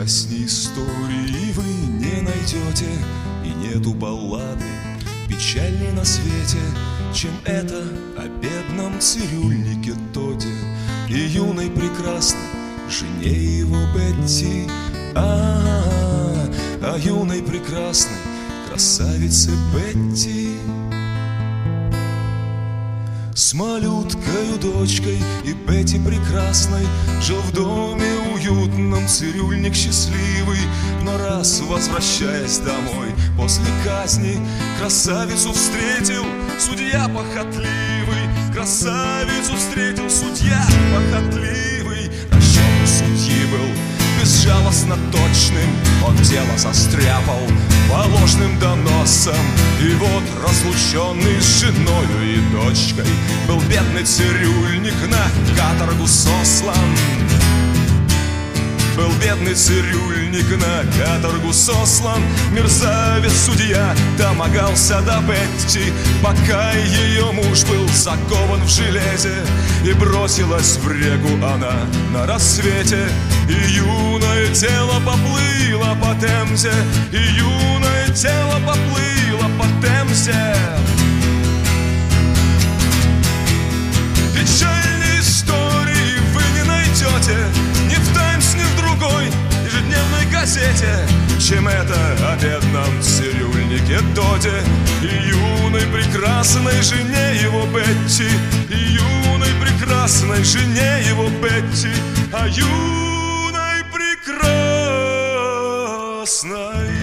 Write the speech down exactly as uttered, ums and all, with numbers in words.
Прекрасней истории вы не найдете, и нету баллады печальней на свете, чем это о бедном цирюльнике Тоде и юной прекрасной жене его Бетти. А-а-а, о юной прекрасной красавице Бетти. С малюткою дочкой и Бетти прекрасной жил в доме уютном цирюльник счастливый. Но раз, возвращаясь домой после казни, красавицу встретил судья похотливый. Красавицу встретил судья похотливый. Расчет у судьи был безжалостно точным, он дело застряпал по ложным доносам. И вот, разлученный с женою и дочкой, был бедный цирюльник на каторгу сослан. Был бедный цирюльник на каторгу сослан. Мерзавец-судья домогался до Бетти, пока ее муж был закован в железе. И бросилась в реку она на рассвете, и юное тело поплыло по Темзе, и юное тело поплыло по Темзе. Печальной истории вы не найдете ни в «Таймс», ни в другой ежедневной газете, чем это о бедном цирюльнике Тоде и юной прекрасной жене его Бетти. И юной прекрасной жене его Бетти, а юной прекрасной